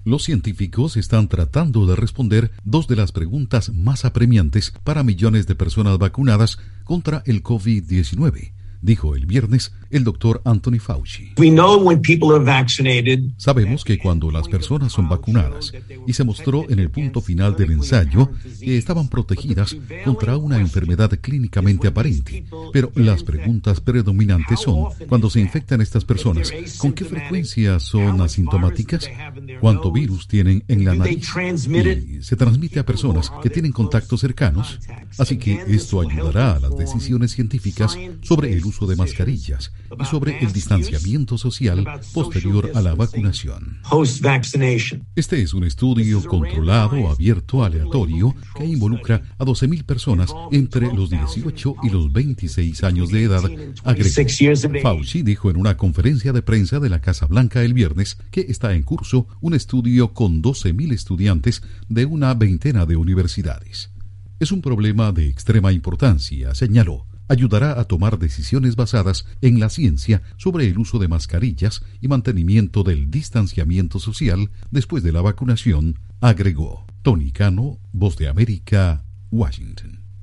Los científicos están tratando de responder dos de las preguntas más apremiantes para millones de personas vacunadas contra el COVID-19, dijo el viernes el doctor Anthony Fauci. Sabemos que cuando las personas son vacunadas, y se mostró en el punto final del ensayo que estaban protegidas contra una enfermedad clínicamente aparente, pero las preguntas predominantes son, cuando se infectan estas personas, ¿con qué frecuencia son asintomáticas? ¿Cuánto virus tienen en la nariz? ¿Y se transmite a personas que tienen contactos cercanos? Así que esto ayudará a las decisiones científicas sobre el uso de mascarillas y sobre el distanciamiento social posterior a la vacunación. Este es un estudio controlado, abierto, aleatorio, que involucra a 12,000 personas entre los 18 y los 26 años de edad, agregó. Fauci dijo en una conferencia de prensa de la Casa Blanca el viernes que está en curso un estudio con 12,000 estudiantes de una veintena de universidades. Es un problema de extrema importancia, señaló. Ayudará a tomar decisiones basadas en la ciencia sobre el uso de mascarillas y mantenimiento del distanciamiento social después de la vacunación, agregó. Tony Cano, Voz de América, Washington.